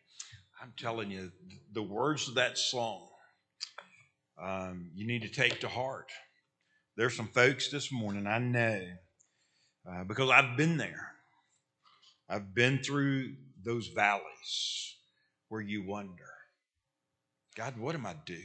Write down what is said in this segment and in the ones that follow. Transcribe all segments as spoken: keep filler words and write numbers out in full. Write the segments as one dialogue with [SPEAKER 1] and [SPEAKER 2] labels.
[SPEAKER 1] I'm telling you, the words of that song, um, you need to take to heart. There's some folks this morning I know uh, because I've been there. I've been through those valleys where you wonder, God, what am I doing?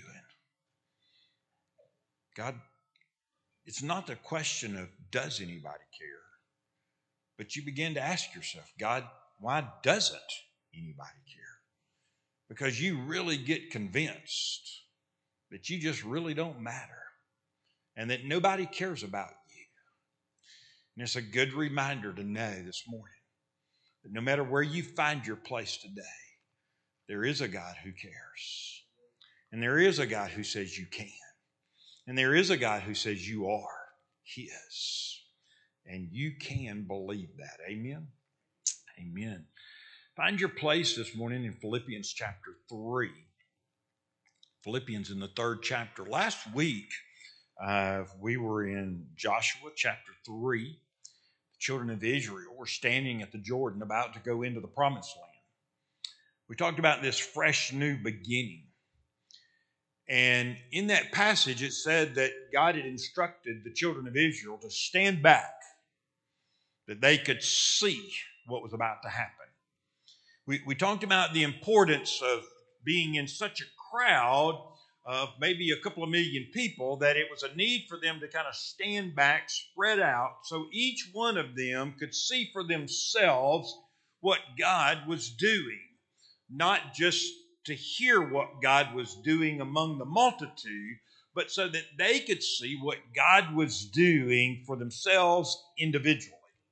[SPEAKER 1] God, it's not the question of does anybody care, but you begin to ask yourself, God, why doesn't anybody care? Because you really get convinced that you just really don't matter and that nobody cares about you. And it's a good reminder to know this morning that no matter where you find your place today, there is a God who cares. And there is a God who says you can. And there is a God who says you are His. And you can believe that. Amen? Amen. Find your place this morning in Philippians chapter three. Philippians in the third chapter. Last week, uh, we were in Joshua chapter three. The children of Israel were standing at the Jordan about to go into the promised land. We talked about this fresh new beginning. And in that passage, it said that God had instructed the children of Israel to stand back, that they could see what was about to happen. We, we talked about the importance of being in such a crowd of maybe a couple of million people that it was a need for them to kind of stand back, spread out, so each one of them could see for themselves what God was doing, not just to hear what God was doing among the multitude, but so that they could see what God was doing for themselves individually.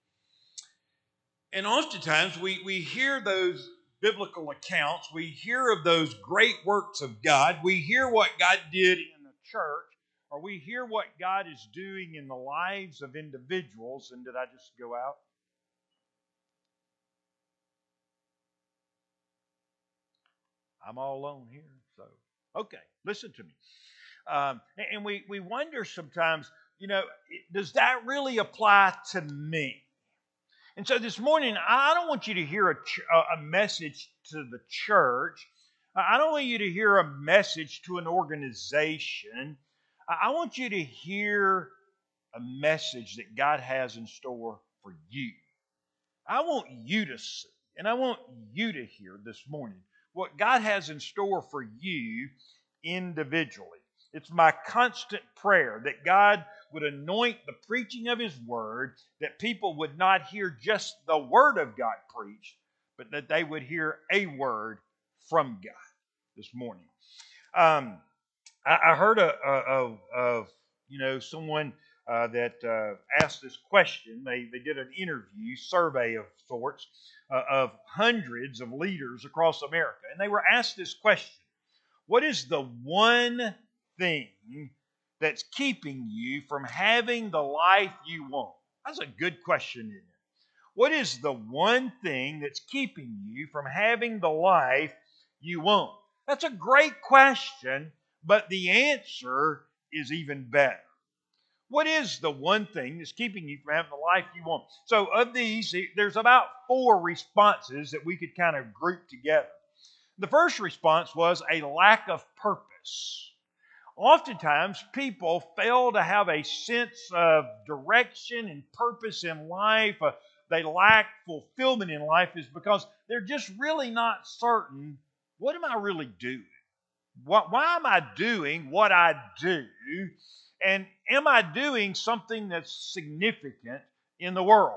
[SPEAKER 1] And oftentimes we, we hear those biblical accounts, we hear of those great works of God, we hear what God did in the church, or we hear what God is doing in the lives of individuals. And did I just go out? I'm all alone here, so okay, listen to me. Um, and we, we wonder sometimes, you know, does that really apply to me? And so this morning, I don't want you to hear a, ch- a message to the church. I don't want you to hear a message to an organization. I want you to hear a message that God has in store for you. I want you to see, and I want you to hear this morning what God has in store for you individually. It's my constant prayer that God would anoint the preaching of His Word, that people would not hear just the Word of God preached, but that they would hear a word from God this morning. Um, I, I heard a, a, of, of you know someone uh, that uh, asked this question. They they did an interview, survey of sorts, uh, of hundreds of leaders across America, and they were asked this question: what is the one thing that's keeping you from having the life you want? That's a good question, isn't it? What is the one thing that's keeping you from having the life you want? That's a great question, but the answer is even better. What is the one thing that's keeping you from having the life you want? So of these, there's about four responses that we could kind of group together. The first response was a lack of purpose. Oftentimes, people fail to have a sense of direction and purpose in life. Uh, they lack fulfillment in life is because they're just really not certain, what am I really doing? What, why am I doing what I do? And am I doing something that's significant in the world?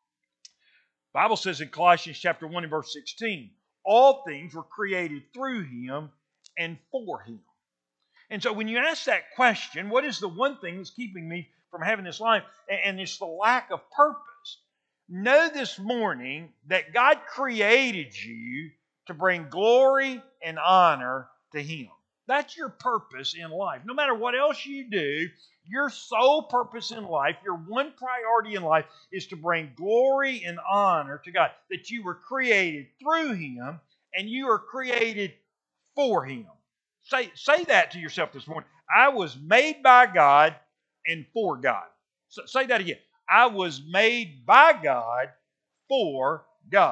[SPEAKER 1] The Bible says in Colossians chapter one and verse sixteen, all things were created through Him and for Him. And so when you ask that question, what is the one thing that's keeping me from having this life? And it's the lack of purpose. Know this morning that God created you to bring glory and honor to Him. That's your purpose in life. No matter what else you do, your sole purpose in life, your one priority in life is to bring glory and honor to God. That you were created through Him and you are created for Him. Say, say that to yourself this morning. I was made by God and for God. So, say that again. I was made by God for God.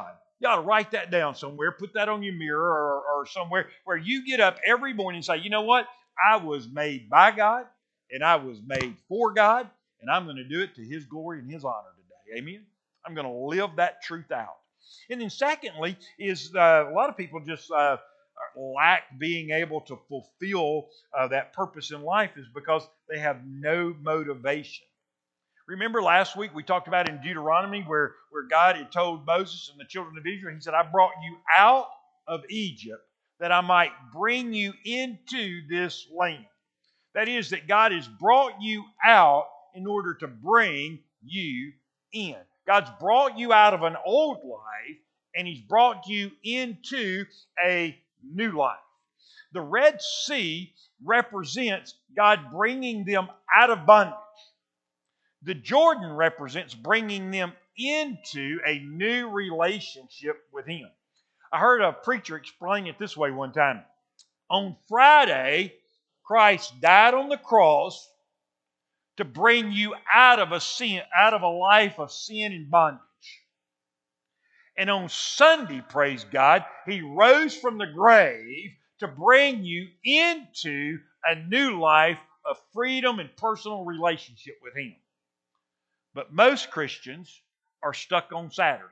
[SPEAKER 1] You ought to write that down somewhere. Put that on your mirror or, or somewhere where you get up every morning and say, you know what? I was made by God and I was made for God, and I'm going to do it to His glory and His honor today. Amen? I'm going to live that truth out. And then secondly is uh, a lot of people just uh, lack being able to fulfill uh, that purpose in life is because they have no motivation. Remember last week we talked about in Deuteronomy where, where God had told Moses and the children of Israel, He said, I brought you out of Egypt that I might bring you into this land. That is, that God has brought you out in order to bring you in. God's brought you out of an old life and He's brought you into a new life. The Red Sea represents God bringing them out of bondage. The Jordan represents bringing them into a new relationship with Him. I heard a preacher explain it this way one time. On Friday, Christ died on the cross to bring you out of a sin, out of a life of sin and bondage. And on Sunday, praise God, He rose from the grave to bring you into a new life of freedom and personal relationship with Him. But most Christians are stuck on Saturday.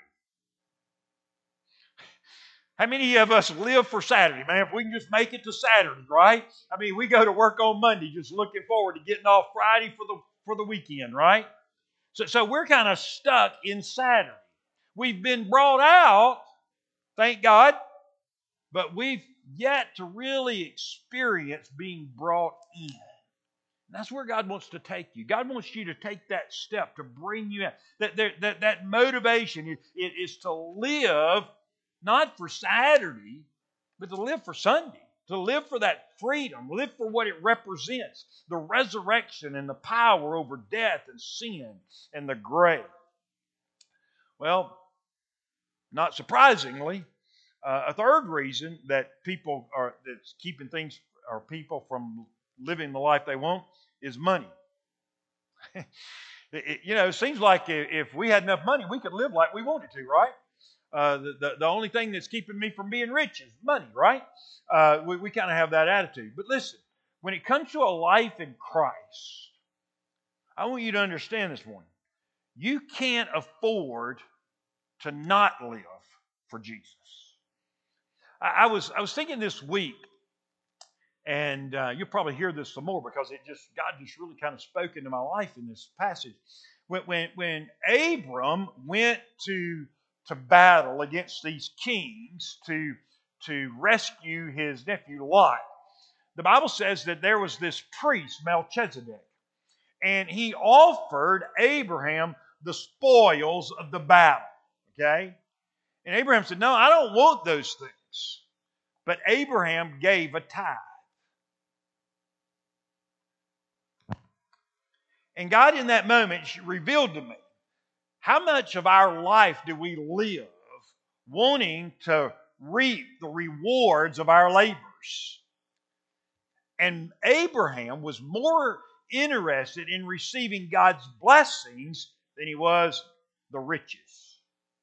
[SPEAKER 1] How many of us live for Saturday, man? If we can just make it to Saturday, right? I mean, we go to work on Monday just looking forward to getting off Friday for the for the weekend, right? So, so we're kind of stuck in Saturday. We've been brought out, thank God, but we've yet to really experience being brought in. And that's where God wants to take you. God wants you to take that step to bring you out. That, that, that motivation is, is to live not for Saturday, but to live for Sunday. To live for that freedom. Live for what it represents. The resurrection and the power over death and sin and the grave. Well, not surprisingly, uh, a third reason that people are that's keeping things or people from living the life they want is money. it, it, you know, it seems like if we had enough money, we could live like we wanted to, right? Uh, the, the, the only thing that's keeping me from being rich is money, right? Uh, we we kind of have that attitude. But listen, when it comes to a life in Christ, I want you to understand this one. You can't afford to not live for Jesus. I, I was I was thinking this week, and uh, you'll probably hear this some more because it just God just really kind of spoke into my life in this passage. When when, when Abram went to to battle against these kings to to rescue his nephew Lot, the Bible says that there was this priest Melchizedek, and he offered Abraham the spoils of the battle. Okay, and Abraham said, "No, I don't want those things." But Abraham gave a tithe. And God in that moment revealed to me, how much of our life do we live wanting to reap the rewards of our labors? And Abraham was more interested in receiving God's blessings than he was the riches.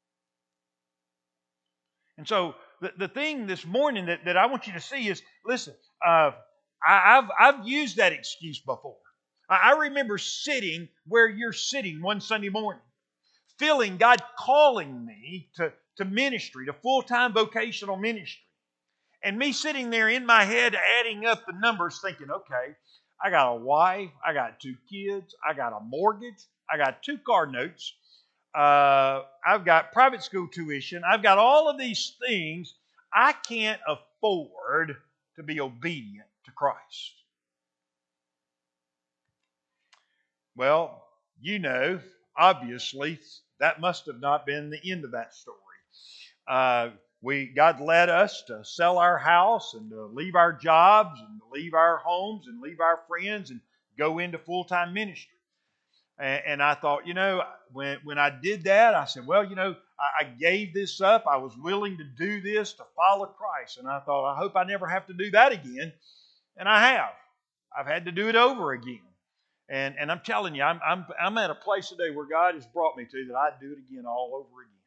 [SPEAKER 1] And so the, the thing this morning that, that I want you to see is, listen, uh, I, I've, I've used that excuse before. I, I remember sitting where you're sitting one Sunday morning, feeling God calling me to, to ministry, to full-time vocational ministry. And me sitting there in my head adding up the numbers thinking, okay, I got a wife, I got two kids, I got a mortgage, I got two car notes, uh, I've got private school tuition, I've got all of these things. I can't afford to be obedient to Christ. Well, you know, obviously, that must have not been the end of that story. Uh, we God led us to sell our house and to leave our jobs and to leave our homes and leave our friends and go into full-time ministry. And, and I thought, you know, when when I did that, I said, well, you know, I, I gave this up. I was willing to do this to follow Christ. And I thought, I hope I never have to do that again. And I have. I've had to do it over again. And and I'm telling you, I'm I'm I'm at a place today where God has brought me to that I'd do it again all over again.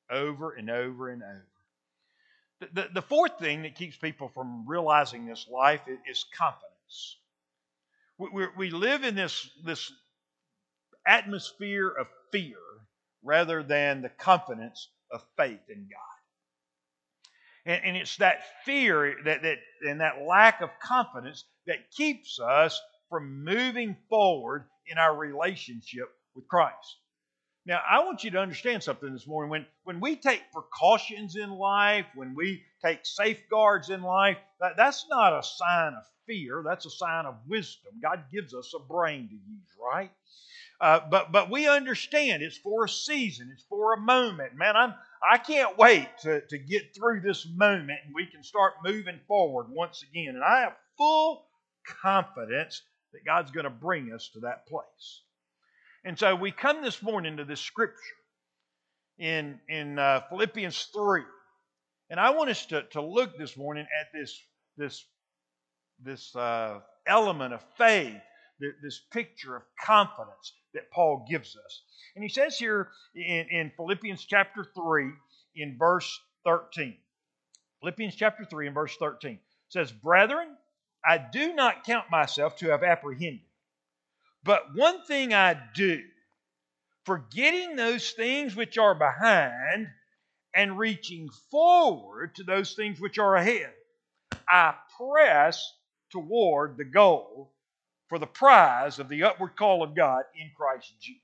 [SPEAKER 1] over and over and over. The, the, the fourth thing that keeps people from realizing this life is, is confidence. We, we, we live in this, this atmosphere of fear rather than the confidence of faith in God. And, and it's that fear that, that and that lack of confidence that keeps us from moving forward in our relationship with Christ. Now, I want you to understand something this morning. When, when we take precautions in life, when we take safeguards in life, that, that's not a sign of fear. That's a sign of wisdom. God gives us a brain to use, right? Uh, but but we understand it's for a season. It's for a moment. Man, I'm, I can't wait to, to get through this moment and we can start moving forward once again. And I have full confidence that God's going to bring us to that place. And so we come this morning to this scripture in, in uh, Philippians three. And I want us to, to look this morning at this, this, this uh, element of faith, this picture of confidence that Paul gives us. And he says here in, in Philippians chapter three, in verse thirteen. Philippians chapter three, in verse thirteen. Says, "Brethren, I do not count myself to have apprehended. But one thing I do, forgetting those things which are behind and reaching forward to those things which are ahead, I press toward the goal for the prize of the upward call of God in Christ Jesus."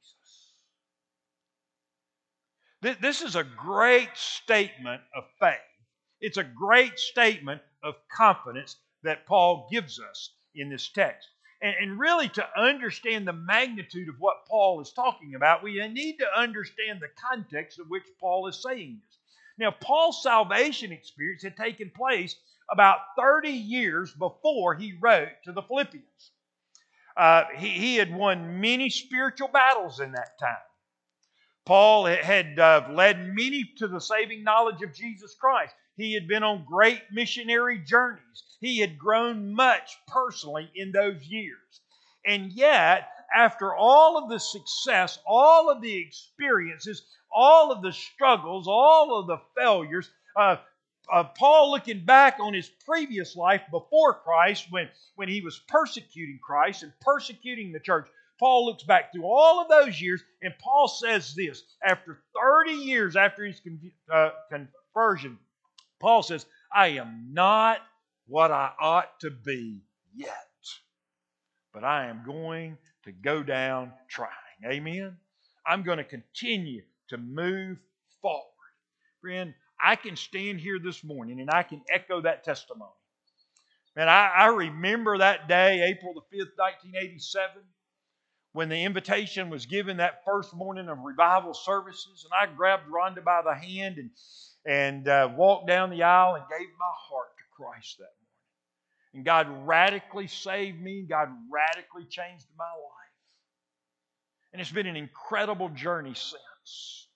[SPEAKER 1] This is a great statement of faith. It's a great statement of confidence that Paul gives us in this text. And, and really, to understand the magnitude of what Paul is talking about, we need to understand the context of which Paul is saying this. Now, Paul's salvation experience had taken place about thirty years before he wrote to the Philippians. Uh, he, he had won many spiritual battles in that time. Paul had uh, led many to the saving knowledge of Jesus Christ. He had been on great missionary journeys. He had grown much personally in those years. And yet, after all of the success, all of the experiences, all of the struggles, all of the failures, uh, uh, Paul, looking back on his previous life before Christ, when, when he was persecuting Christ and persecuting the church, Paul looks back through all of those years, and Paul says this, after thirty years after his con- uh, conversion, Paul says, "I am not what I ought to be yet, but I am going to go down trying." Amen? I'm going to continue to move forward. Friend, I can stand here this morning and I can echo that testimony. Man, I, I remember that day, April the fifth, nineteen eighty-seven, when the invitation was given that first morning of revival services, and I grabbed Rhonda by the hand and, and uh, walked down the aisle and gave my heart to Christ that morning. And God radically saved me. God radically changed my life. And it's been an incredible journey since.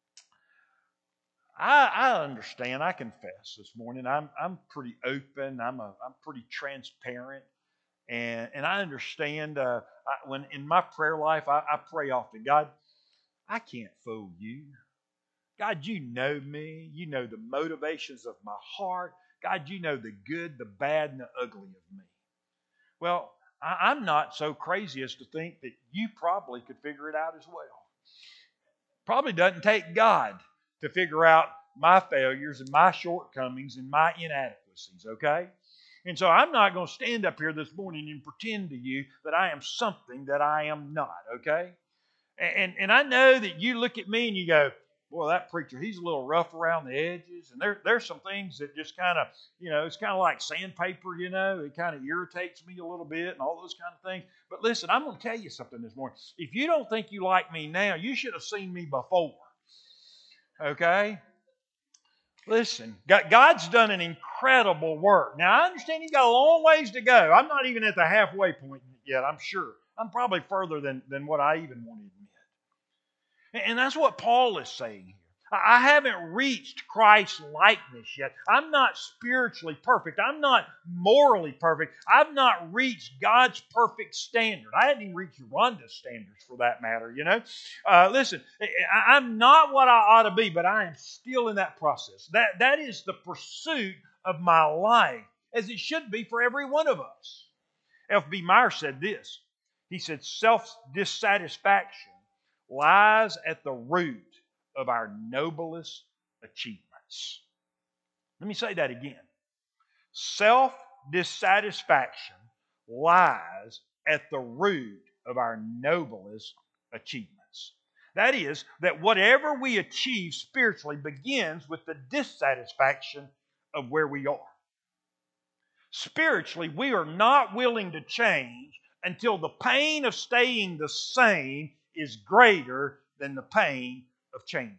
[SPEAKER 1] I, I understand. I confess this morning. I'm I'm pretty open. I'm a I'm pretty transparent, and and I understand. Uh, I, when in my prayer life, I, I pray often. God, I can't fool you. God, you know me. You know the motivations of my heart. God, you know the good, the bad, and the ugly of me. Well, I, I'm not so crazy as to think that you probably could figure it out as well. Probably doesn't take God to figure out my failures and my shortcomings and my inadequacies, okay? And so I'm not going to stand up here this morning and pretend to you that I am something that I am not, okay? And, and I know that you look at me and you go, "Boy, that preacher, he's a little rough around the edges." And there, there's some things that just kind of, you know, it's kind of like sandpaper, you know. It kind of irritates me a little bit and all those kind of things. But listen, I'm going to tell you something this morning. If you don't think you like me now, you should have seen me before. Okay? Listen, God's done an incredible work. Now, I understand He's got a long ways to go. I'm not even at the halfway point yet, I'm sure. I'm probably further than, than what I even want to admit. And that's what Paul is saying here. I haven't reached Christ's likeness yet. I'm not spiritually perfect. I'm not morally perfect. I've not reached God's perfect standard. I hadn't even reached Rhonda's standards for that matter, you know. Uh, listen, I'm not what I ought to be, but I am still in that process. That, that is the pursuit of my life, as it should be for every one of us. F B Meyer said this. He said, self-dissatisfaction lies at the root of our noblest achievements. Let me say that again. Self-dissatisfaction lies at the root of our noblest achievements. That is, that whatever we achieve spiritually begins with the dissatisfaction of where we are. Spiritually, we are not willing to change until the pain of staying the same is greater than the pain of changing.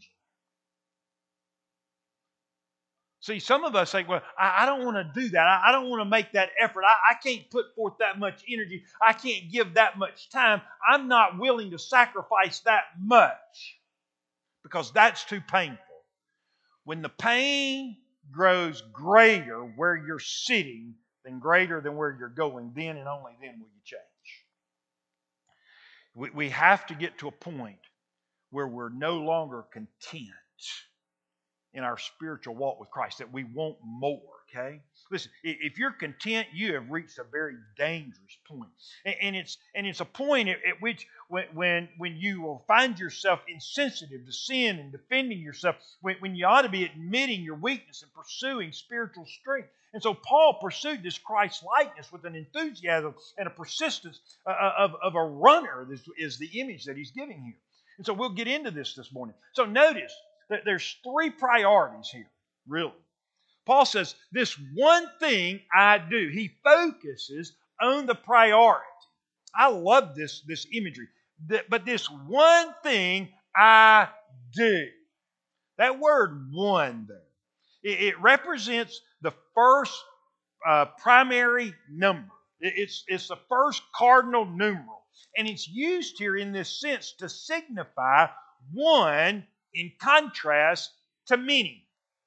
[SPEAKER 1] See, some of us say, well, I, I don't want to do that. I, I don't want to make that effort. I, I can't put forth that much energy. I can't give that much time. I'm not willing to sacrifice that much because that's too painful. When the pain grows greater where you're sitting than greater than where you're going, then and only then will you change. We, we have to get to a point where we're no longer content in our spiritual walk with Christ, that we want more, okay? Listen, if you're content, you have reached a very dangerous point. And it's and it's a point at which when, when, when you will find yourself insensitive to sin and defending yourself, when, when you ought to be admitting your weakness and pursuing spiritual strength. And so Paul pursued this Christ likeness with an enthusiasm and a persistence of, of a runner, this is the image that he's giving here. And so we'll get into this this morning. So notice, there's three priorities here, really. Paul says, this one thing I do. He focuses on the priority. I love this, this imagery. But this one thing I do. That word one there, it represents the first uh, primary number. It's, it's the first cardinal numeral. And it's used here in this sense to signify one in contrast to many.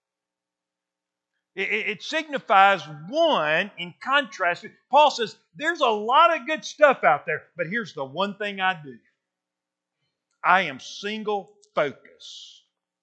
[SPEAKER 1] It, it signifies one in contrast. Paul says, there's a lot of good stuff out there, but here's the one thing I do. I am single focused.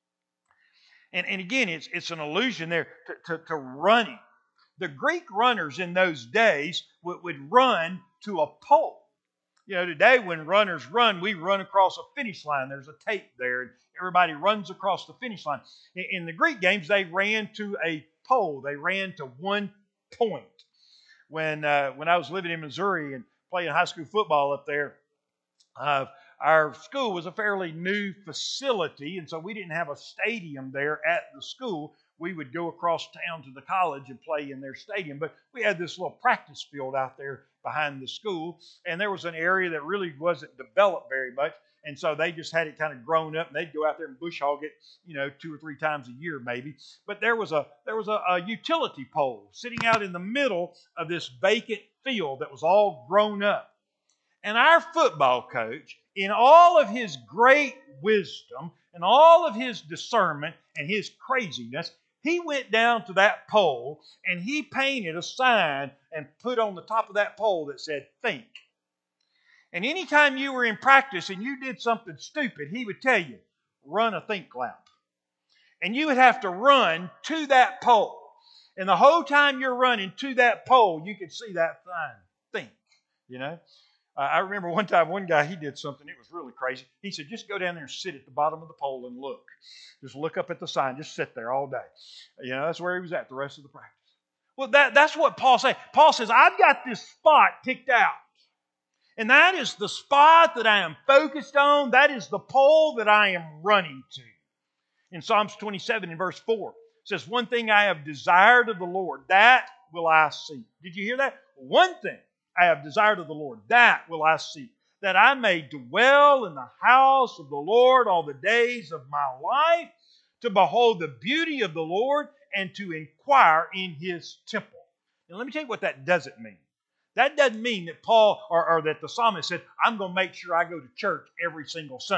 [SPEAKER 1] And, and again, it's, it's an allusion there to, to, to running. The Greek runners in those days would, would run to a pole. You know, today when runners run, we run across a finish line. There's a tape there, and everybody runs across the finish line. In, in the Greek games, they ran to a pole. They ran to one point. When uh, when I was living in Missouri and playing high school football up there, uh, our school was a fairly new facility, and so we didn't have a stadium there at the school. We would go across town to the college and play in their stadium. But we had this little practice field out there behind the school, and there was an area that really wasn't developed very much, and so they just had it kind of grown up, and they'd go out there and bush hog it, you know, two or three times a year maybe. But there was a there was a, a utility pole sitting out in the middle of this vacant field that was all grown up. And our football coach, in all of his great wisdom and all of his discernment and his craziness, he went down to that pole and he painted a sign and put on the top of that pole that said, think. And anytime you were in practice and you did something stupid, he would tell you, run a think lap. And you would have to run to that pole. And the whole time you're running to that pole, you could see that sign, think, you know. Uh, I remember one time, one guy, he did something, it was really crazy. He said, just go down there and sit at the bottom of the pole and look. Just look up at the sign, just sit there all day. You know, that's where he was at the rest of the practice. Well, that, that's what Paul says. Paul says, I've got this spot picked out. And that is the spot that I am focused on. That is the pole that I am running to. In Psalms twenty-seven, in verse four, it says, one thing I have desired of the Lord, that will I seek. Did you hear that? One thing I have desired of the Lord, that will I seek, that I may dwell in the house of the Lord all the days of my life, to behold the beauty of the Lord and to inquire in His temple. Now let me tell you what that doesn't mean. That doesn't mean that Paul or, or that the psalmist said, I'm going to make sure I go to church every single Sunday.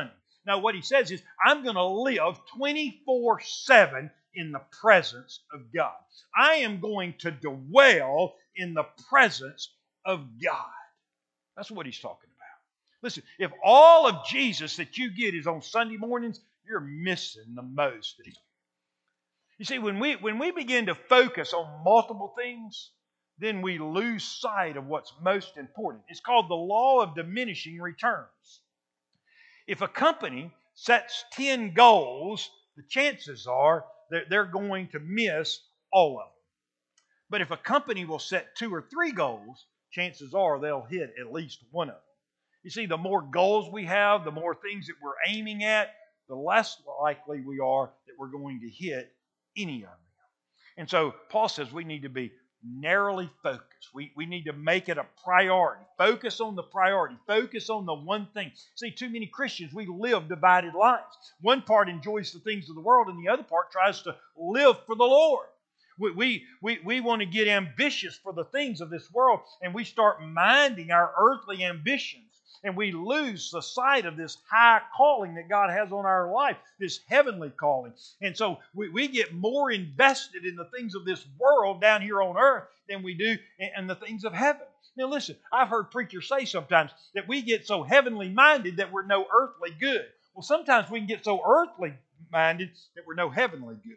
[SPEAKER 1] No, what he says is, I'm going to live twenty-four seven in the presence of God. I am going to dwell in the presence of God. That's what he's talking about. Listen, if all of Jesus that you get is on Sunday mornings, you're missing the most. You see, when we, when we begin to focus on multiple things, then we lose sight of what's most important. It's called the law of diminishing returns. If a company sets ten goals, the chances are that they're going to miss all of them. But if a company will set two or three goals, chances are they'll hit at least one of them. You see, the more goals we have, the more things that we're aiming at, the less likely we are that we're going to hit any of them. And so Paul says we need to be narrowly focused. We, we need to make it a priority. Focus on the priority. Focus on the one thing. See, too many Christians, we live divided lives. One part enjoys the things of the world and the other part tries to live for the Lord. We, we, we, we want to get ambitious for the things of this world, and we start minding our earthly ambitions. And we lose the sight of this high calling that God has on our life, this heavenly calling. And so we, we get more invested in the things of this world down here on earth than we do in, in the things of heaven. Now listen, I've heard preachers say sometimes that we get so heavenly minded that we're no earthly good. Well, sometimes we can get so earthly minded that we're no heavenly good.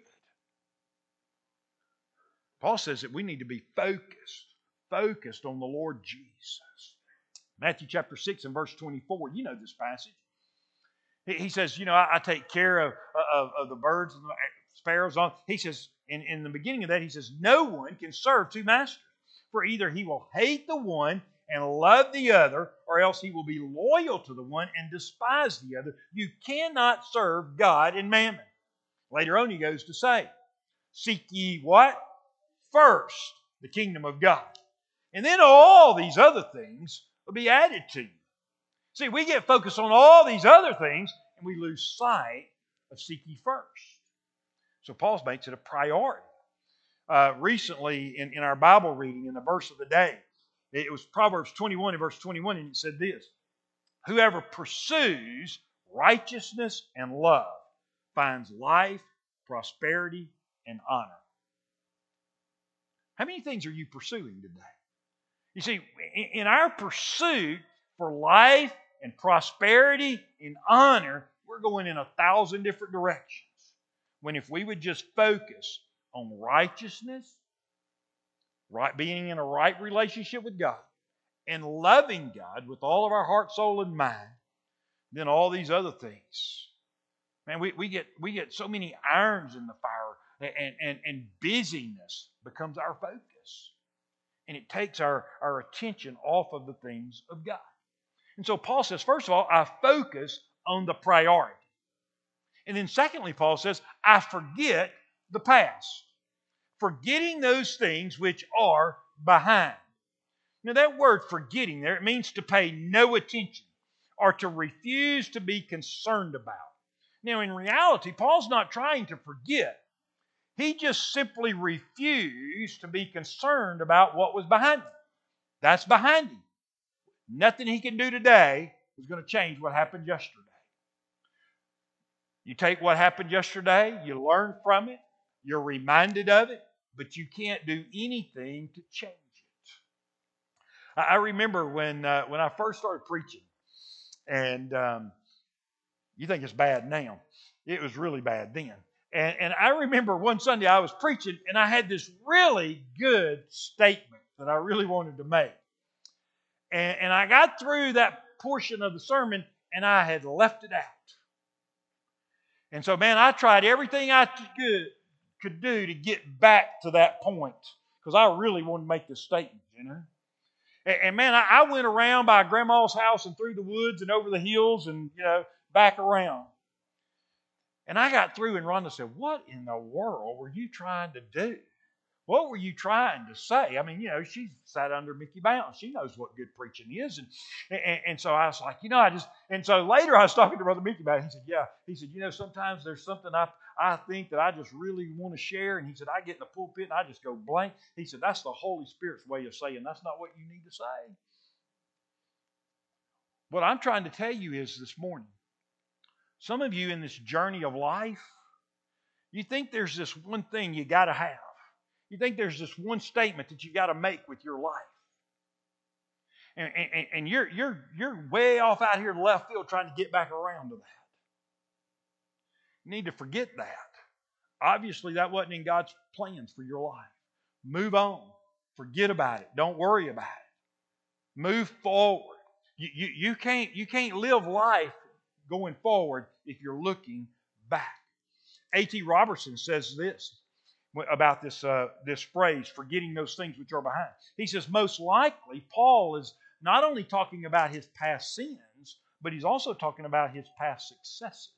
[SPEAKER 1] Paul says that we need to be focused, focused on the Lord Jesus. Matthew chapter six and verse twenty-four, you know this passage. He says, you know, I, I take care of, of, of the birds and the sparrows. On. He says, in, in the beginning of that, he says, no one can serve two masters. For either he will hate the one and love the other, or else he will be loyal to the one and despise the other. You cannot serve God and mammon. Later on, he goes to say, seek ye what? First, the kingdom of God. And then all these other things will be added to you. See, we get focused on all these other things and we lose sight of seek ye first. So Paul makes it a priority. Uh, recently in, in our Bible reading, in the verse of the day, it was Proverbs twenty-one and verse twenty-one, and it said this: whoever pursues righteousness and love finds life, prosperity, and honor. How many things are you pursuing today? You see, in our pursuit for life and prosperity and honor, we're going in a thousand different directions. When if we would just focus on righteousness, right, being in a right relationship with God, and loving God with all of our heart, soul, and mind, then all these other things. Man, we, we get we get so many irons in the fire, and, and, and busyness becomes our focus. And it takes our, our attention off of the things of God. And so Paul says, first of all, I focus on the priority. And then secondly, Paul says, I forget the past. Forgetting those things which are behind. Now that word forgetting there, it means to pay no attention or to refuse to be concerned about. Now in reality, Paul's not trying to forget. He just simply refused to be concerned about what was behind him. That's behind him. Nothing he can do today is going to change what happened yesterday. You take what happened yesterday, you learn from it, you're reminded of it, but you can't do anything to change it. I remember when uh, when I first started preaching, and um, you think it's bad now. It was really bad then. And, and I remember one Sunday I was preaching, and I had this really good statement that I really wanted to make. And, and I got through that portion of the sermon, and I had left it out. And so, man, I tried everything I could, could do to get back to that point, because I really wanted to make this statement, you know. And, and man, I, I went around by Grandma's house and through the woods and over the hills and, you know, back around. And I got through, and Rhonda said, what in the world were you trying to do? What were you trying to say? I mean, you know, she sat under Mickey Bounce. She knows what good preaching is. And, and, and so I was like, you know, I just, and so later I was talking to Brother Mickey about it. He said, yeah. He said, you know, sometimes there's something I, I think that I just really want to share. And he said, I get in the pulpit and I just go blank. He said, that's the Holy Spirit's way of saying that's not what you need to say. What I'm trying to tell you is this morning, Some of you in this journey of life, you think there's this one thing you got to have. You think there's this one statement that you got to make with your life. And, and, and you're, you're, you're way off out here in left field trying to get back around to that. You need to forget that. Obviously, that wasn't in God's plans for your life. Move on. Forget about it. Don't worry about it. Move forward. You, you, you, can't, you can't live life going forward if you're looking back. A T Robertson says this about this, uh, this phrase, forgetting those things which are behind. He says, most likely, Paul is not only talking about his past sins, but he's also talking about his past successes.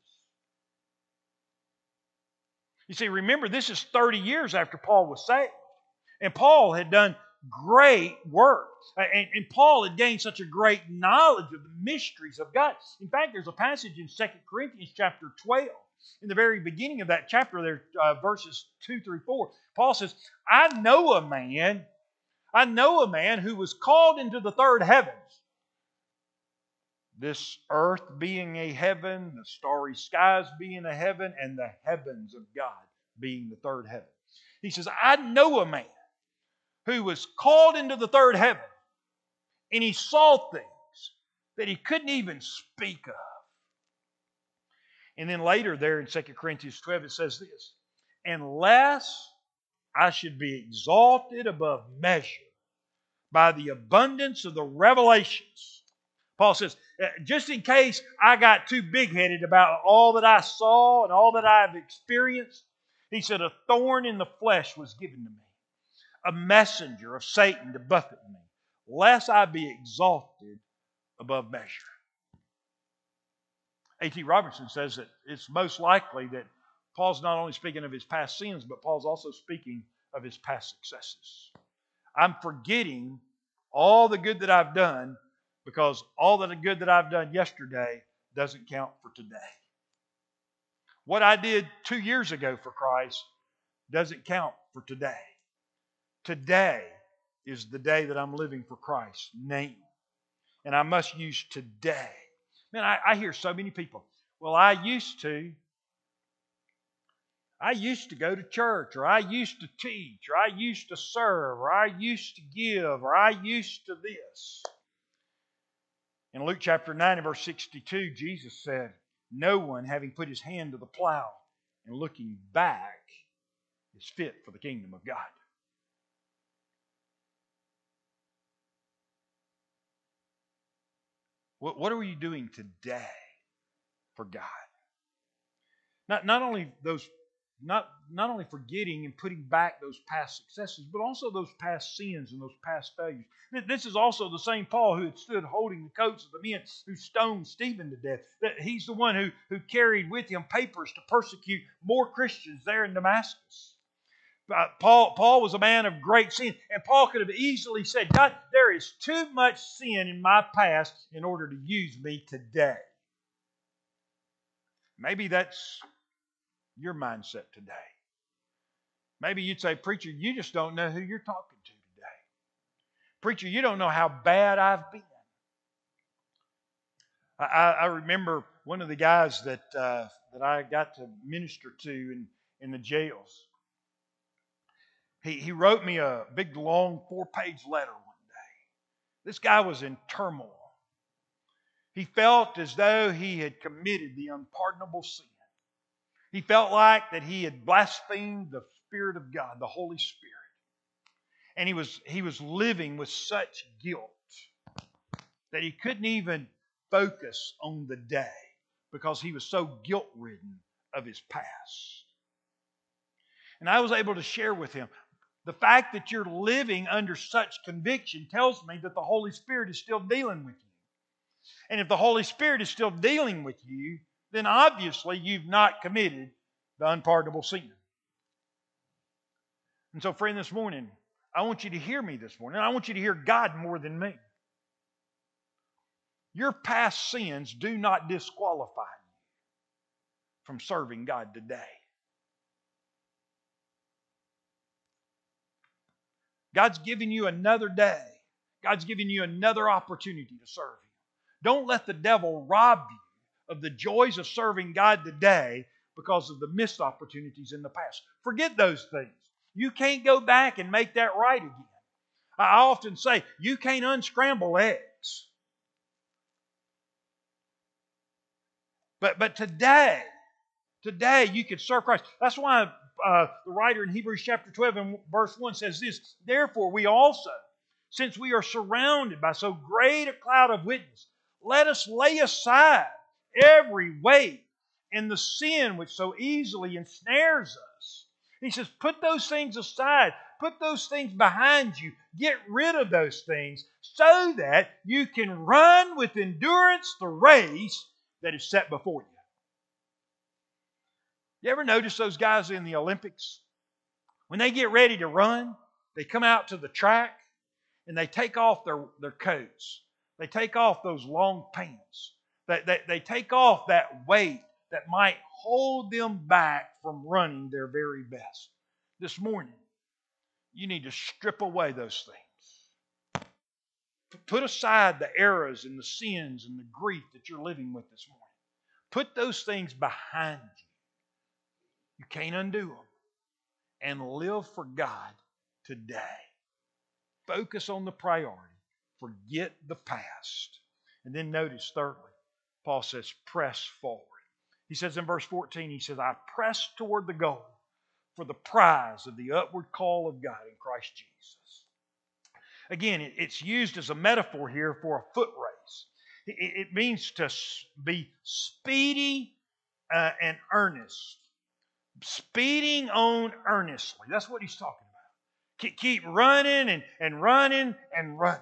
[SPEAKER 1] You see, remember, this is thirty years after Paul was saved. And Paul had done great work. And, and Paul had gained such a great knowledge of the mysteries of God. In fact, there's a passage in Second Corinthians chapter twelve. In the very beginning of that chapter, there, uh, verses two through four, Paul says, I know a man, I know a man who was called into the third heavens. This earth being a heaven, the starry skies being a heaven, and the heavens of God being the third heaven. He says, I know a man who was called into the third heaven, and he saw things that he couldn't even speak of. And then later there in Second Corinthians twelve, it says this, unless I should be exalted above measure by the abundance of the revelations. Paul says, just in case I got too big-headed about all that I saw and all that I've experienced, he said, a thorn in the flesh was given to me, a messenger of Satan to buffet me, lest I be exalted above measure. A T Robertson says that it's most likely that Paul's not only speaking of his past sins, but Paul's also speaking of his past successes. I'm forgetting all the good that I've done because all the good that I've done yesterday doesn't count for today. What I did two years ago for Christ doesn't count for today. Today is the day that I'm living for Christ's name. And I must use today. Man, I, I hear so many people, well, I used to. I used to go to church, or I used to teach, or I used to serve, or I used to give, or I used to this. In Luke chapter nine and verse sixty-two, Jesus said, no one having put his hand to the plow and looking back is fit for the kingdom of God. What, what are you doing today for God? Not, not only those, not, not only forgetting and putting back those past successes, but also those past sins and those past failures. This is also the same Paul who had stood holding the coats of the men who stoned Stephen to death. That he's the one who, who carried with him papers to persecute more Christians there in Damascus. Uh, Paul, Paul was a man of great sin, and Paul could have easily said, God, there is too much sin in my past in order to use me today. Maybe that's your mindset today. Maybe you'd say, preacher, you just don't know who you're talking to today. Preacher, you don't know how bad I've been. I, I remember one of the guys that uh, that I got to minister to in, in the jails. He, he wrote me a big, long, four-page letter one day. This guy was in turmoil. He felt as though he had committed the unpardonable sin. He felt like that he had blasphemed the Spirit of God, the Holy Spirit. And he was, he was living with such guilt that he couldn't even focus on the day because he was so guilt-ridden of his past. And I was able to share with him, the fact that you're living under such conviction tells me that the Holy Spirit is still dealing with you. And if the Holy Spirit is still dealing with you, then obviously you've not committed the unpardonable sin. And so, friend, this morning, I want you to hear me this morning. I want you to hear God more than me. Your past sins do not disqualify you from serving God today. God's given you another day. God's given you another opportunity to serve Him. Don't let the devil rob you of the joys of serving God today because of the missed opportunities in the past. Forget those things. You can't go back and make that right again. I often say, you can't unscramble eggs. But, but today, today you can serve Christ. That's why uh, the writer in Hebrews chapter twelve and verse one says this, therefore we also, since we are surrounded by so great a cloud of witnesses, let us lay aside every weight and the sin which so easily ensnares us. He says, put those things aside. Put those things behind you. Get rid of those things so that you can run with endurance the race that is set before you. You ever notice those guys in the Olympics? When they get ready to run, they come out to the track and they take off their, their coats. They take off those long pants. They, they, they take off that weight that might hold them back from running their very best. This morning, you need to strip away those things. Put aside the errors and the sins and the grief that you're living with this morning. Put those things behind you. You can't undo them. And live for God today. Focus on the priority. Forget the past. And then notice, thirdly, Paul says, press forward. He says in verse fourteen, he says, I press toward the goal for the prize of the upward call of God in Christ Jesus. Again, it's used as a metaphor here for a foot race. It means to be speedy uh, and earnest. Speeding on earnestly. That's what he's talking about. Keep running and, and running and running.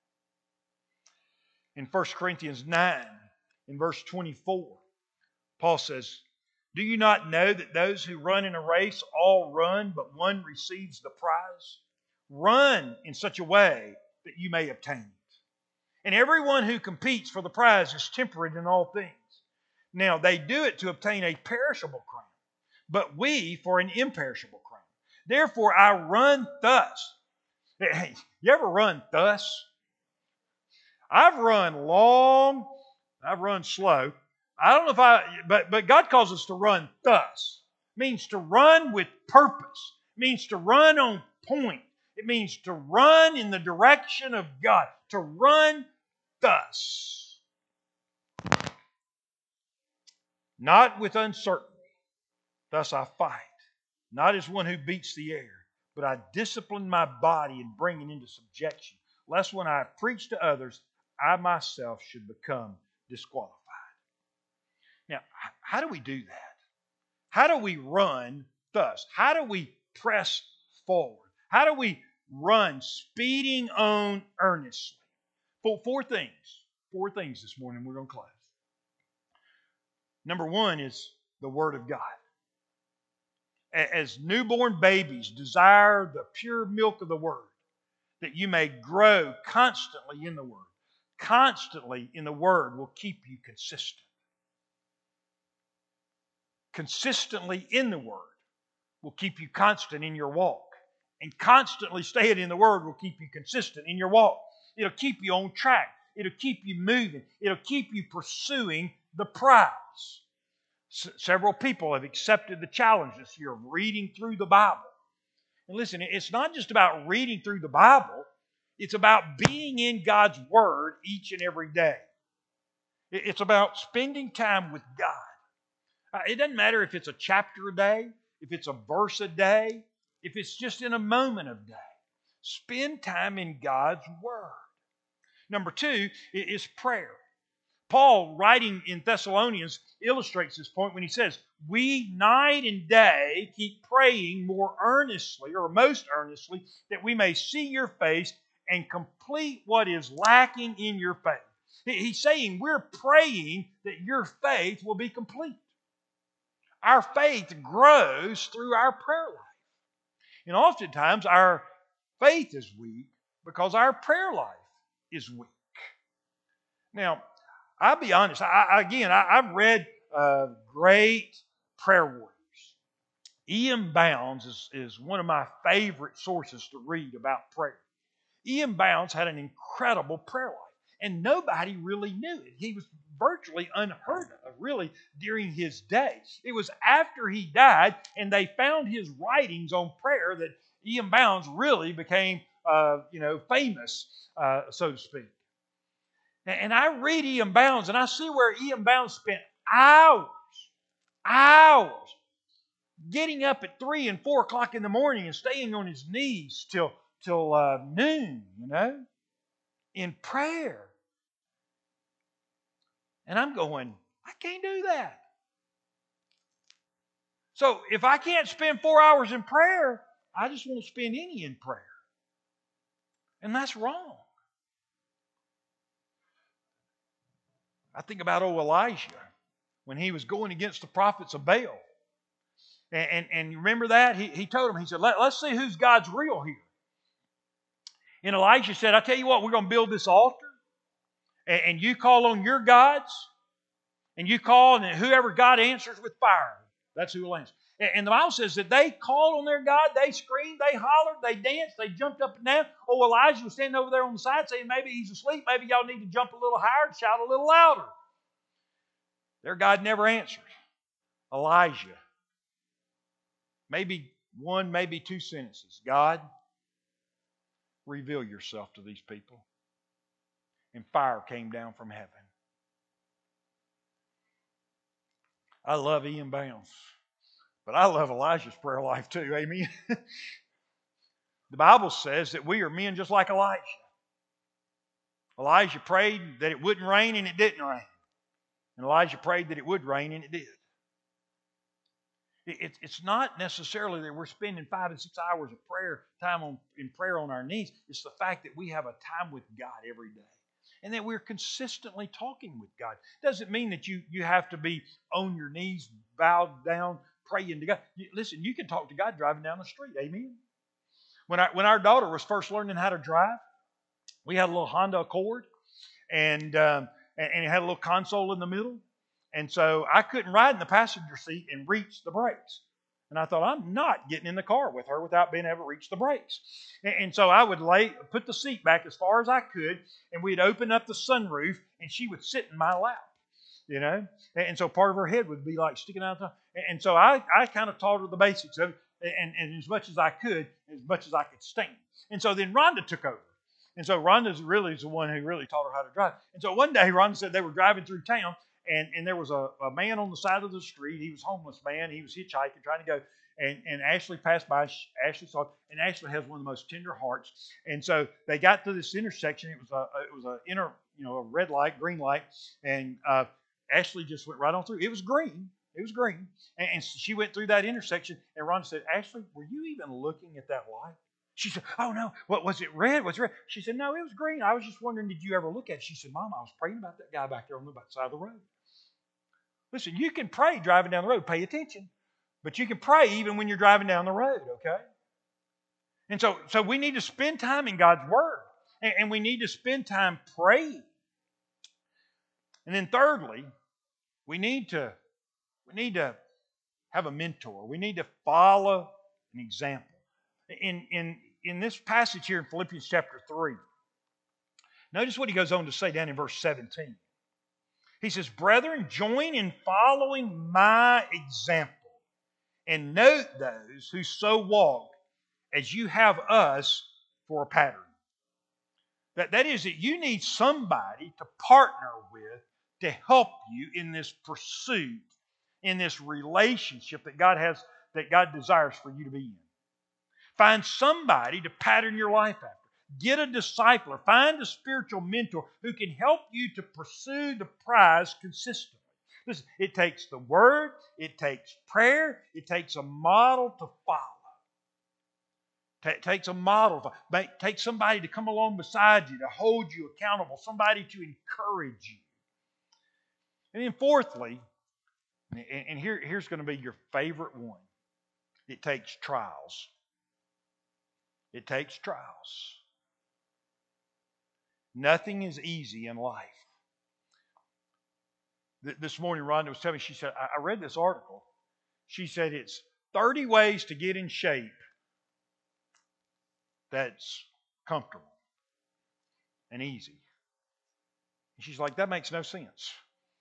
[SPEAKER 1] In First Corinthians nine, in verse twenty-four, Paul says, do you not know that those who run in a race all run, but one receives the prize? Run in such a way that you may obtain it. And everyone who competes for the prize is temperate in all things. Now, they do it to obtain a perishable crown, but we for an imperishable crown. Therefore, I run thus. Hey, you ever run thus? I've run long, I've run slow. I don't know if I, but, but God calls us to run thus. It means to run with purpose. It means to run on point. It means to run in the direction of God. To run thus. Not with uncertainty. Thus I fight. Not as one who beats the air, but I discipline my body and bring it into subjection, lest when I preach to others, I myself should become disqualified. Now, how do we do that? How do we run thus? How do we press forward? How do we run speeding on earnestly? Four, four things. Four things this morning. We're going to close. Number one is the Word of God. As newborn babies desire the pure milk of the Word, that you may grow constantly in the Word. Constantly in the Word will keep you consistent. Consistently in the Word will keep you constant in your walk. And constantly staying in the Word will keep you consistent in your walk. It'll keep you on track. It'll keep you moving. It'll keep you pursuing the prize. S- several people have accepted the challenge this year of reading through the Bible. And listen, it's not just about reading through the Bible. It's about being in God's Word each and every day. It's about spending time with God. It doesn't matter if it's a chapter a day, if it's a verse a day, if it's just in a moment of day. Spend time in God's Word. Number two is prayer. Paul, writing in Thessalonians, illustrates this point when he says, we night and day keep praying more earnestly or most earnestly that we may see your face and complete what is lacking in your faith. He's saying we're praying that your faith will be complete. Our faith grows through our prayer life. And oftentimes our faith is weak because our prayer life is weak. Now, I'll be honest. I, again, I, I've read uh, great prayer warriors. E M Bounds is, is one of my favorite sources to read about prayer. E M Bounds had an incredible prayer life, and nobody really knew it. He was virtually unheard of, really, during his day. It was after he died and they found his writings on prayer that E M. Bounds really became, uh, you know, famous, uh, so to speak. And I read E M. Bounds and I see where E M. Bounds spent hours, hours, getting up at three and four o'clock in the morning and staying on his knees till till uh, noon, you know, in prayer. And I'm going, I can't do that. So if I can't spend four hours in prayer, I just won't spend any in prayer. And that's wrong. I think about old Elijah when he was going against the prophets of Baal. And, and, and you remember that? He, he told them, he said, Let, let's see who's God's real here. And Elijah said, I tell you what, we're going to build this altar. And, and you call on your gods. And you call, and whoever God answers with fire. That's who will answer. And, and the Bible says that they called on their God. They screamed, they hollered, they danced, they jumped up and down. Oh, Elijah was standing over there on the side saying, maybe he's asleep. Maybe y'all need to jump a little higher and shout a little louder. Their God never answered. Elijah. Maybe one, maybe two sentences. God, reveal yourself to these people. And fire came down from heaven. I love E M. Bounds. But I love Elijah's prayer life too. Amen. The Bible says that we are men just like Elijah. Elijah prayed that it wouldn't rain and it didn't rain. And Elijah prayed that it would rain and it did. It, it's not necessarily that we're spending five and six hours of prayer time on, in prayer on our knees. It's the fact that we have a time with God every day. And that we're consistently talking with God. Doesn't mean that you, you have to be on your knees, bowed down, praying to God. You, listen, you can talk to God driving down the street. Amen. When our, when our daughter was first learning how to drive, we had a little Honda Accord, and, um, and, and it had a little console in the middle. And so I couldn't ride in the passenger seat and reach the brakes. And I thought, I'm not getting in the car with her without being able to reach the brakes. And, and so I would lay, put the seat back as far as I could, and we'd open up the sunroof, and she would sit in my lap, you know. And, and so part of her head would be like sticking out. The, and, and so I, I kind of taught her the basics of it, and, and as much as I could, as much as I could stand. And so then Rhonda took over. And so Rhonda's really the one who really taught her how to drive. And so one day Rhonda said they were driving through town, And, and there was a, a man on the side of the street. He was a homeless man. He was hitchhiking, trying to go. And, and Ashley passed by. Ashley saw it. And Ashley has one of the most tender hearts. And so they got to this intersection. It was a it was a inner you know a red light, green light, and uh, Ashley just went right on through. It was green. It was green. And, and she went through that intersection. And Rhonda said, "Ashley, were you even looking at that light?" She said, "Oh no, what was it red? Was it red?" She said, "No, it was green. I was just wondering, did you ever look at it?" She said, "Mom, I was praying about that guy back there on the side of the road." Listen, you can pray driving down the road. Pay attention. But you can pray even when you're driving down the road, okay? And so, so we need to spend time in God's Word. And, and we need to spend time praying. And then thirdly, we need to, we need to have a mentor. We need to follow an example. In, in, in this passage here in Philippians chapter three, notice what he goes on to say down in verse seventeen. He says, "Brethren, join in following my example, and note those who so walk as you have us for a pattern." That, that is that you need somebody to partner with to help you in this pursuit, in this relationship that God has, that God desires for you to be in. Find somebody to pattern your life after. Get a discipler. Find a spiritual mentor who can help you to pursue the prize consistently. Listen, it takes the Word, it takes prayer, it takes a model to follow. It takes a model. To, take somebody to come along beside you, to hold you accountable, somebody to encourage you. And then fourthly, and here, here's going to be your favorite one, it takes trials. It takes trials. Nothing is easy in life. This morning, Rhonda was telling me, she said, I read this article. She said it's thirty ways to get in shape that's comfortable and easy. And she's like, that makes no sense.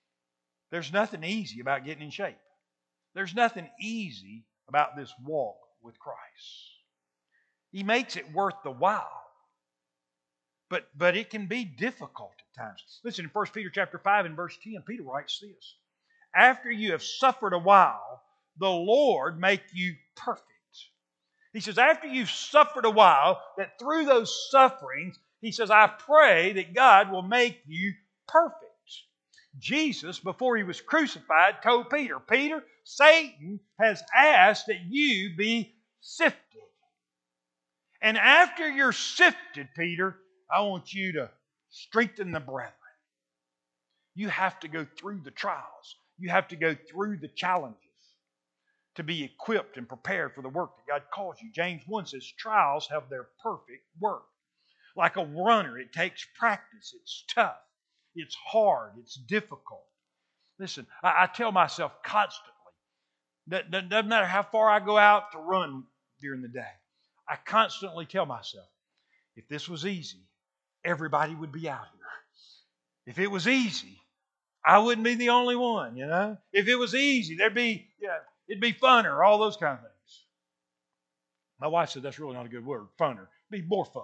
[SPEAKER 1] There's nothing easy about getting in shape. There's nothing easy about this walk with Christ. He makes it worth the while. But, but it can be difficult at times. Listen, in First Peter chapter five and verse ten, Peter writes this. After you have suffered a while, the Lord make you perfect. He says, after you've suffered a while, that through those sufferings, he says, I pray that God will make you perfect. Jesus, before he was crucified, told Peter, Peter, Satan has asked that you be sifted. And after you're sifted, Peter, I want you to strengthen the brethren. You have to go through the trials. You have to go through the challenges to be equipped and prepared for the work that God calls you. James one says, trials have their perfect work. Like a runner, it takes practice. It's tough. It's hard. It's difficult. Listen, I, I tell myself constantly that, that doesn't matter how far I go out to run during the day, I constantly tell myself, if this was easy, everybody would be out here. If it was easy, I wouldn't be the only one, you know. If it was easy, there'd be, you know, it'd be funner, all those kind of things. My wife said that's really not a good word, funner. It'd be more fun.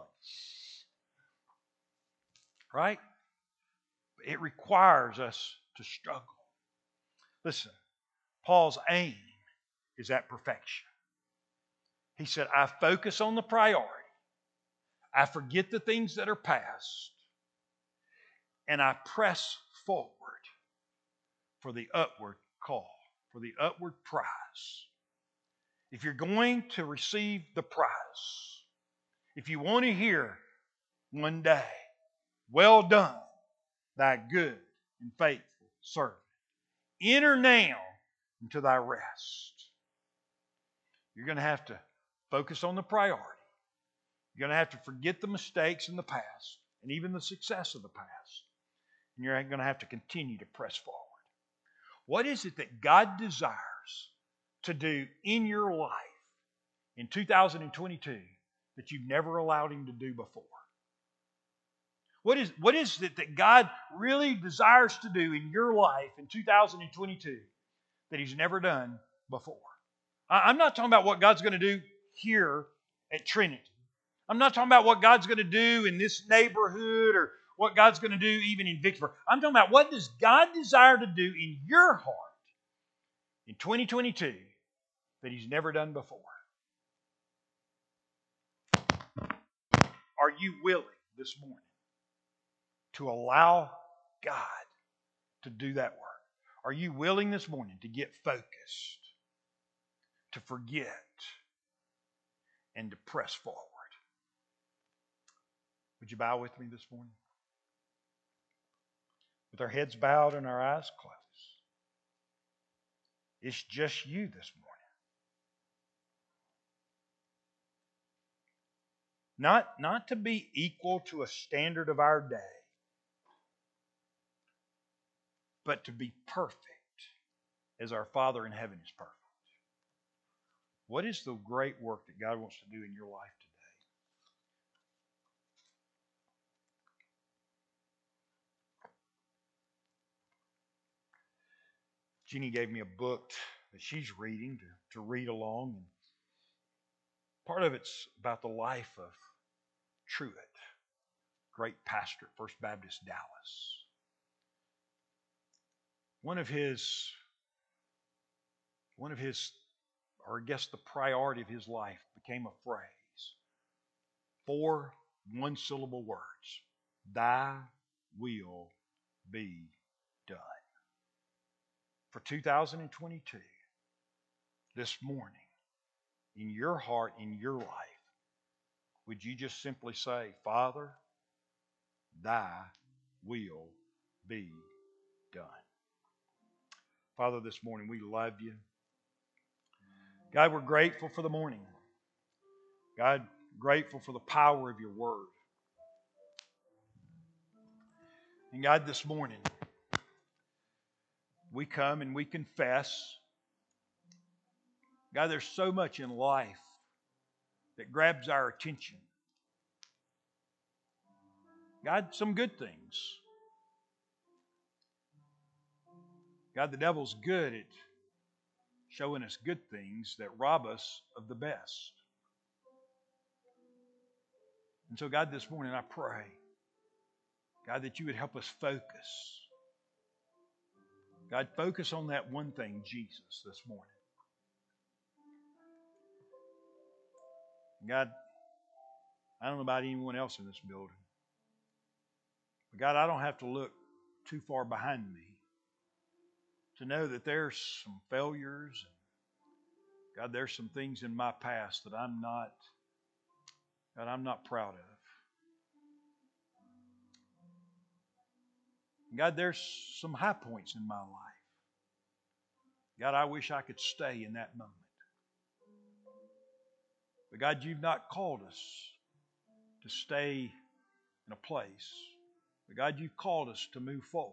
[SPEAKER 1] Right? It requires us to struggle. Listen, Paul's aim is at perfection. He said, I focus on the priority. I forget the things that are past. And I press forward for the upward call, for the upward prize. If you're going to receive the prize, if you want to hear one day, well done, thy good and faithful servant, enter now into thy rest. You're going to have to focus on the priority. You're going to have to forget the mistakes in the past and even the success of the past. And you're going to have to continue to press forward. What is it that God desires to do in your life in two thousand twenty-two that you've never allowed Him to do before? What is, what is it that God really desires to do in your life in two thousand twenty-two that He's never done before? I'm not talking about what God's going to do here at Trinity. I'm not talking about what God's going to do in this neighborhood or what God's going to do even in Vicksburg. I'm talking about what does God desire to do in your heart in twenty twenty-two that He's never done before? Are you willing this morning to allow God to do that work? Are you willing this morning to get focused, to forget, and to press forward? Would you bow with me this morning? With our heads bowed and our eyes closed. It's just you this morning. Not, not to be equal to a standard of our day, but to be perfect as our Father in heaven is perfect. What is the great work that God wants to do in your life today? Jeannie gave me a book that she's reading to, to read along. And part of it's about the life of Truett, great pastor at First Baptist Dallas. One of his, one of his, or I guess the priority of his life became a phrase. Four one-syllable words. Thy will be done. For two thousand twenty-two, this morning, in your heart, in your life, would you just simply say, Father, thy will be done. Father, this morning we love you. God, we're grateful for the morning. God, grateful for the power of your word. And God, this morning, we come and we confess, God, there's so much in life that grabs our attention. God, some good things. God, the devil's good at showing us good things that rob us of the best. And so, God, this morning I pray, God, that you would help us focus. God, focus on that one thing, Jesus, this morning. God, I don't know about anyone else in this building, but God, I don't have to look too far behind me to know that there's some failures. God, there's some things in my past that I'm not, God, I'm not proud of. God, there's some high points in my life. God, I wish I could stay in that moment. But God, you've not called us to stay in a place. But God, you've called us to move forward.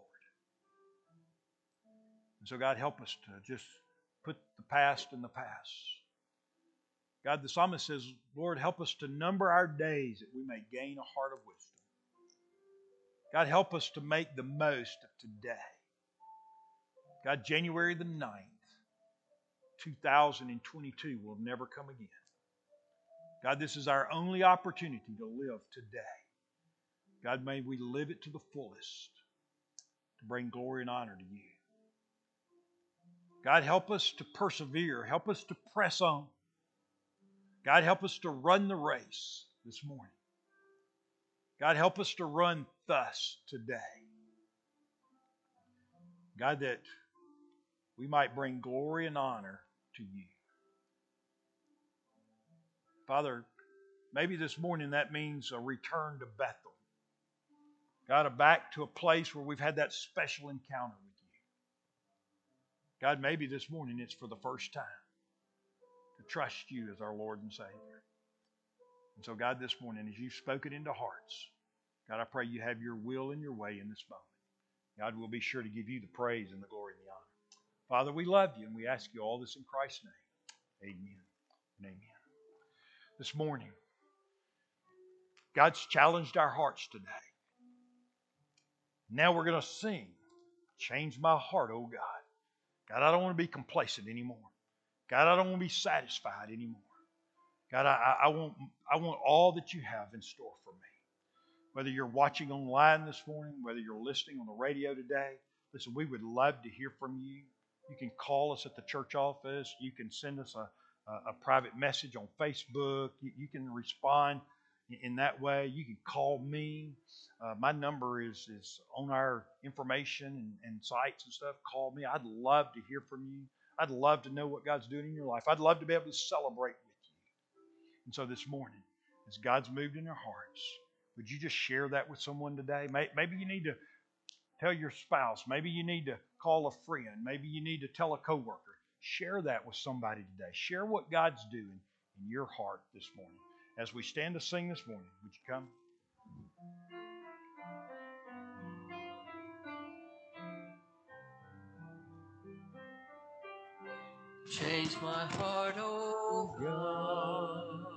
[SPEAKER 1] And so God, help us to just put the past in the past. God, the psalmist says, Lord, help us to number our days that we may gain a heart of wisdom. God, help us to make the most of today. God, January the ninth, two thousand twenty-two will never come again. God, this is our only opportunity to live today. God, may we live it to the fullest to bring glory and honor to you. God, help us to persevere. Help us to press on. God, help us to run the race this morning. God, help us to run thus today. God, that we might bring glory and honor to you. Father, maybe this morning that means a return to Bethel. God, back to a place where we've had that special encounter with you. God, maybe this morning it's for the first time to trust you as our Lord and Savior. And so, God, this morning, as you've spoken into hearts, God, I pray you have your will and your way in this moment. God, we'll be sure to give you the praise and the glory and the honor. Father, we love you and we ask you all this in Christ's name. Amen and amen. This morning, God's challenged our hearts today. Now we're going to sing, Change My Heart, oh God. God, I don't want to be complacent anymore. God, I don't want to be satisfied anymore. God, I, I, want, I want all that you have in store for me. Whether you're watching online this morning, whether you're listening on the radio today, listen, we would love to hear from you. You can call us at the church office. You can send us a, a, a private message on Facebook. You, you can respond in that way. You can call me. Uh, my number is, is on our information and, and sites and stuff. Call me. I'd love to hear from you. I'd love to know what God's doing in your life. I'd love to be able to celebrate with you. And so this morning, as God's moved in their hearts, would you just share that with someone today? Maybe you need to tell your spouse. Maybe you need to call a friend. Maybe you need to tell a coworker. Share that with somebody today. Share what God's doing in your heart this morning. As we stand to sing this morning, would you come?
[SPEAKER 2] Change my heart, oh God,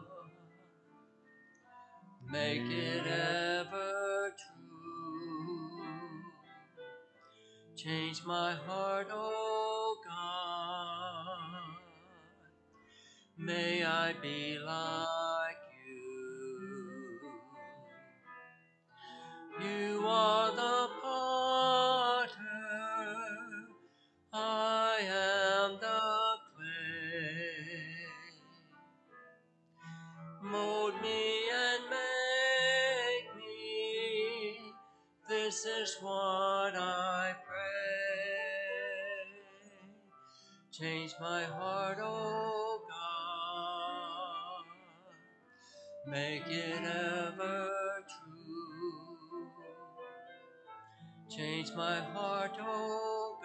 [SPEAKER 2] make it ever true. Change my heart, oh God, may I be like you. You are the potter, I am the clay. Mold me and make me, this is what I pray. Change my heart, oh God, make it ever true. Change my heart, oh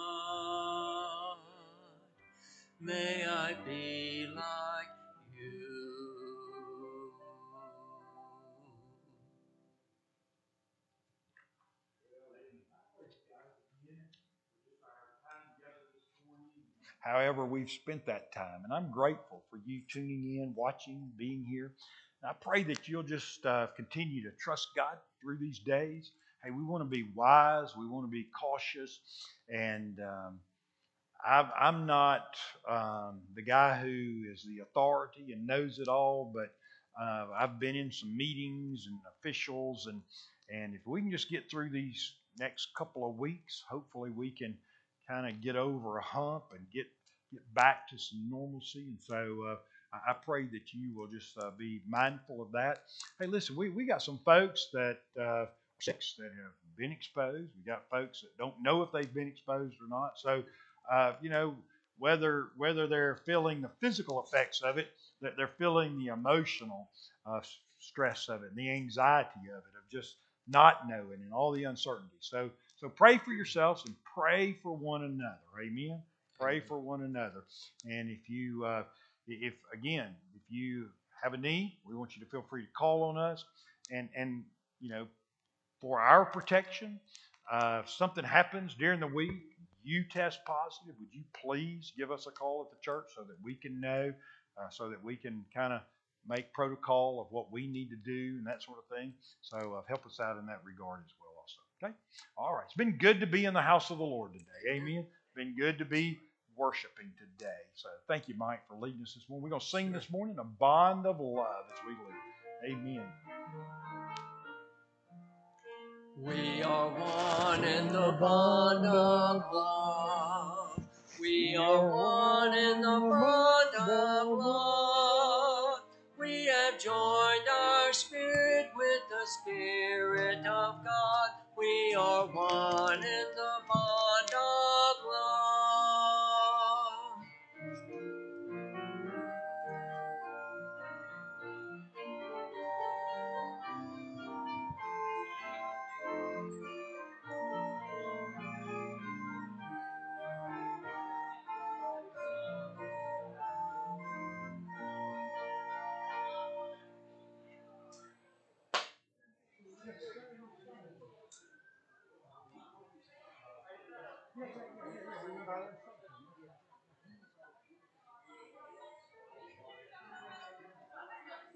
[SPEAKER 2] God, may I be like you.
[SPEAKER 1] However we've spent that time. And I'm grateful for you tuning in, watching, being here. And I pray that you'll just uh, continue to trust God through these days. hey, we want to be wise. We want to be cautious. And um, I've, I'm not um, the guy who is the authority and knows it all, but uh, I've been in some meetings and officials, and and if we can just get through these next couple of weeks, hopefully we can kind of get over a hump and get get back to some normalcy. And so uh, I I pray that you will just uh, be mindful of that. Hey, listen, we, we got some folks that uh, that have been exposed. We got folks that don't know if they've been exposed or not. So uh, you know, whether whether they're feeling the physical effects of it, that they're feeling the emotional uh, stress of it, and the anxiety of it, of just not knowing and all the uncertainty. So so pray for yourselves and pray for one another. Amen. Pray for one another. And if you, uh, if again, if you have a need, we want you to feel free to call on us. And and you know, for our protection, uh, if something happens during the week, you test positive, would you please give us a call at the church so that we can know, uh, so that we can kind of make protocol of what we need to do and that sort of thing. So uh, help us out in that regard as well also. Okay? All right. It's been good to be in the house of the Lord today. Amen. It's been good to be worshiping today. So thank you, Mike, for leading us this morning. We're going to sing this morning, A Bond of Love, as we lead. Amen.
[SPEAKER 2] We are one in the bond of love. We are one in the bond of love. We have joined our spirit with the Spirit of God. We are one in the bond